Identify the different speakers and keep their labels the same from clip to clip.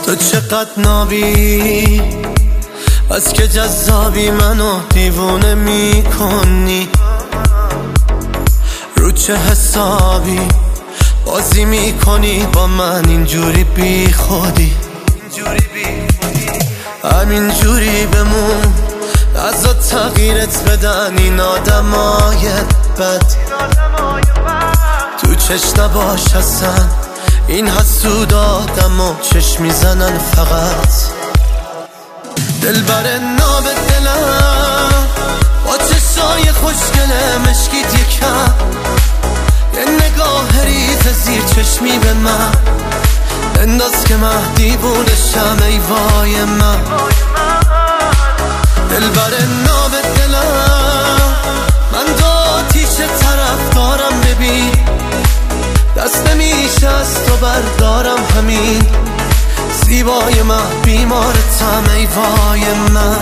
Speaker 1: تو چقدر نابی، از که جذابی منو دیوونه میکنی. رو چه حسابی بازی میکنی با من اینجوری بی خودی؟ همینجوری بمون، ازا تغییرت بدن این آدمای بد. تو چشم نباش اصلا، این حسود آدمو چشم میزنن فقط. دلبر ناب دلم با چشای خوشگله مشکیت یکم، یه نگاه ریز زیر چشمی به من انداز که من دیوونشم. ای وای من دلبر ناب دلم، من دو آتیش طرف دارم. ببین دست نمیشه از تو بردارم، همین زیبای من بیمارتم. ای وای من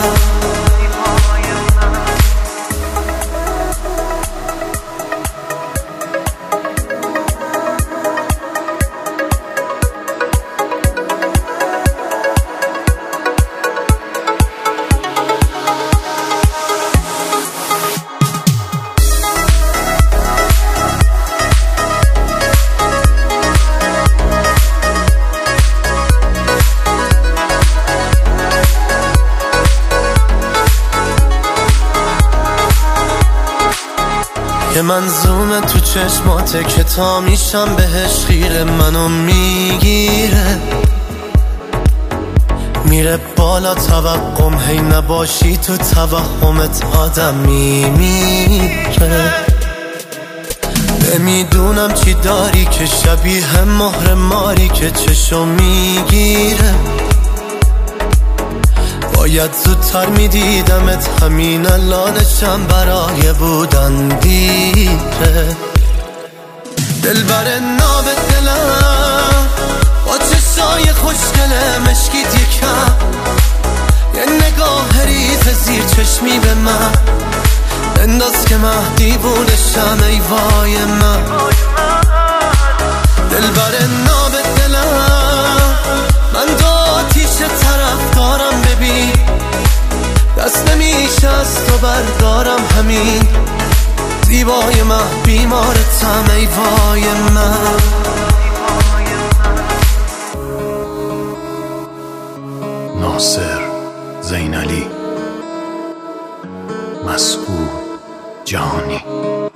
Speaker 1: یه منظومه تو چشماته که تا میشم بهش خیره، منو میگیره میره بالا توقم، هی نباشی تو توهمت آدم میمیره. نمیدونم چی داری که شبیه مهر ماری که چشم میگیره. باید زودتر میدیدمت، همین الانشم برای بودن دیره. دلبر ناب دلم با چشای خوشگله مشکیت یکم، یه نگاه ریز زیر چشمی به من انداز که من دیوونشم. ای وای من دلبر ناب دلم، من دو آتیش طرف دارم. ببین دست نمیشه از تو بردارم، همین زیبای من بیمارتم. ای وای من
Speaker 2: ناصر زینالی، مسعود جهانی.